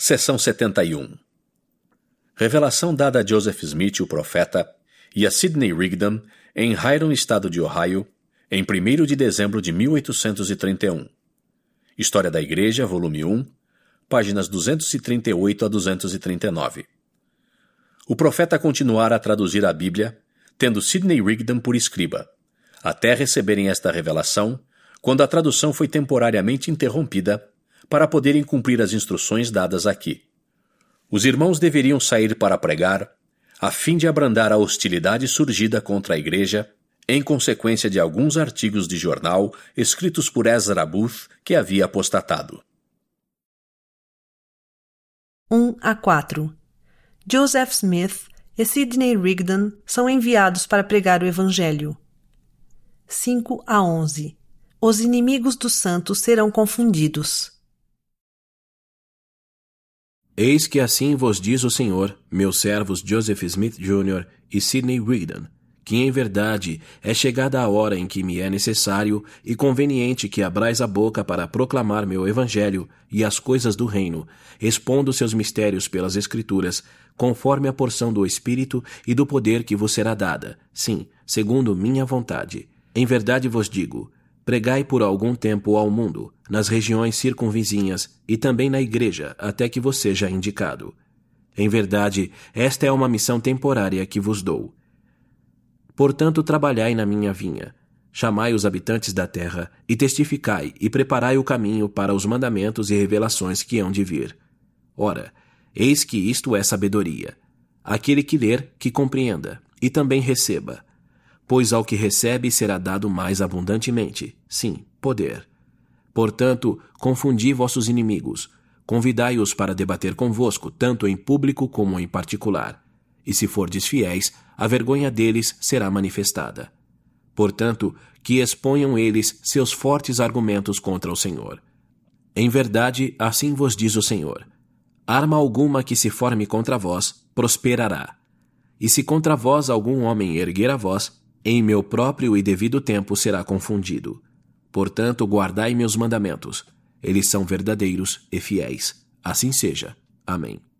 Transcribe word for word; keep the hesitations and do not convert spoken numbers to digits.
Seção setenta e um. Revelação dada a Joseph Smith, o profeta, e a Sidney Rigdon, em Hyron, estado de Ohio, em primeiro de dezembro de mil oitocentos e trinta e um. História da Igreja, volume um, páginas duzentos e trinta e oito a duzentos e trinta e nove. O profeta continuara a traduzir a Bíblia, tendo Sidney Rigdon por escriba, até receberem esta revelação, quando a tradução foi temporariamente interrompida para poderem cumprir as instruções dadas aqui. Os irmãos deveriam sair para pregar, a fim de abrandar a hostilidade surgida contra a igreja, em consequência de alguns artigos de jornal escritos por Ezra Booth, que havia apostatado. um a quatro. Joseph Smith e Sidney Rigdon são enviados para pregar o Evangelho. cinco a onze. Os inimigos dos santos serão confundidos. Eis que assim vos diz o Senhor, meus servos Joseph Smith Júnior e Sidney Rigdon, que em verdade é chegada a hora em que me é necessário e conveniente que abrais a boca para proclamar meu Evangelho e as coisas do reino, expondo seus mistérios pelas Escrituras, conforme a porção do Espírito e do poder que vos será dada, sim, segundo minha vontade. Em verdade vos digo, pregai por algum tempo ao mundo, nas regiões circunvizinhas e também na igreja, até que vos seja indicado. Em verdade, esta é uma missão temporária que vos dou. Portanto, trabalhai na minha vinha, chamai os habitantes da terra, e testificai, e preparai o caminho para os mandamentos e revelações que hão de vir. Ora, eis que isto é sabedoria. Aquele que ler, que compreenda, e também receba. Pois ao que recebe será dado mais abundantemente, sim, poder. Portanto, confundi vossos inimigos, convidai-os para debater convosco, tanto em público como em particular. E se fordes fiéis, a vergonha deles será manifestada. Portanto, que exponham eles seus fortes argumentos contra o Senhor. Em verdade, assim vos diz o Senhor: arma alguma que se forme contra vós, prosperará. E se contra vós algum homem erguer a voz, em meu próprio e devido tempo será confundido. Portanto, guardai meus mandamentos. Eles são verdadeiros e fiéis. Assim seja. Amém.